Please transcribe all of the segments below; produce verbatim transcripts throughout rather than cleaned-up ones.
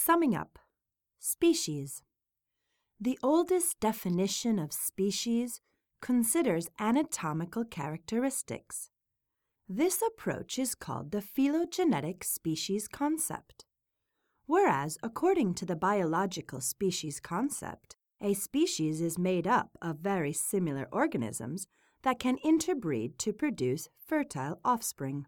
Summing up, species. The oldest definition of species considers anatomical characteristics. This approach is called the phylogenetic species concept. Whereas, according to the biological species concept, a species is made up of very similar organisms that can interbreed to produce fertile offspring.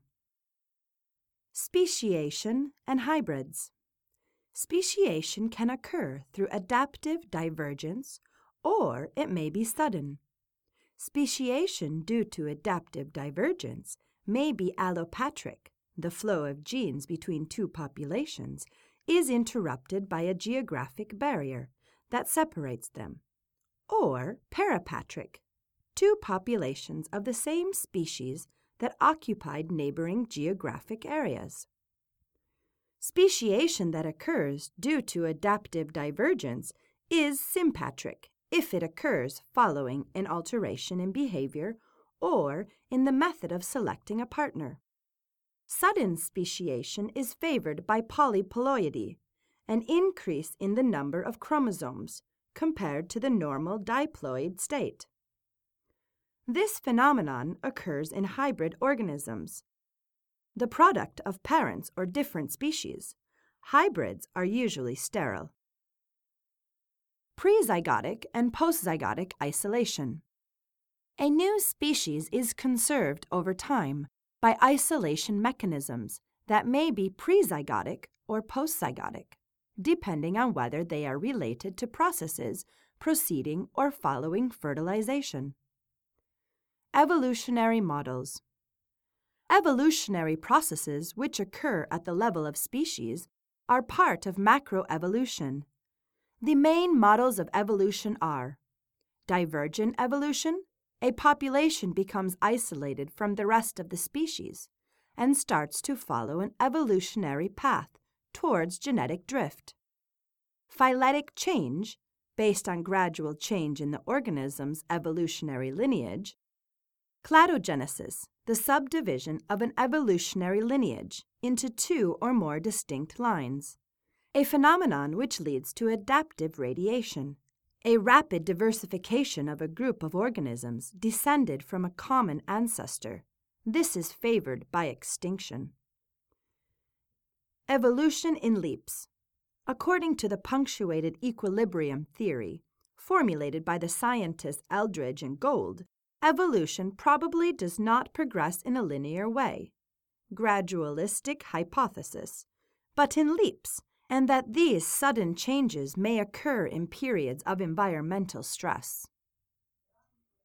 Speciation and hybrids. Speciation can occur through adaptive divergence, or it may be sudden. Speciation due to adaptive divergence may be allopatric. The flow of genes between two populations is interrupted by a geographic barrier that separates them, or parapatric, two populations of the same species that occupied neighboring geographic areas. Speciation that occurs due to adaptive divergence is sympatric if it occurs following an alteration in behavior or in the method of selecting a partner. Sudden speciation is favored by polyploidy, an increase in the number of chromosomes compared to the normal diploid state. This phenomenon occurs in hybrid organisms, the product of parents or different species. Hybrids are usually sterile. Prezygotic and postzygotic isolation. A new species is conserved over time by isolation mechanisms that may be prezygotic or postzygotic, depending on whether they are related to processes preceding or following fertilization. Evolutionary models. Evolutionary processes which occur at the level of species are part of macroevolution. The main models of evolution are divergent evolution. A population becomes isolated from the rest of the species and starts to follow an evolutionary path towards genetic drift. Phyletic change, based on gradual change in the organism's evolutionary lineage. Cladogenesis, the subdivision of an evolutionary lineage into two or more distinct lines. A phenomenon which leads to adaptive radiation, a rapid diversification of a group of organisms descended from a common ancestor. This is favored by extinction. Evolution in leaps. According to the punctuated equilibrium theory, formulated by the scientists Eldridge and Gould, evolution probably does not progress in a linear way, gradualistic hypothesis, but in leaps, and that these sudden changes may occur in periods of environmental stress.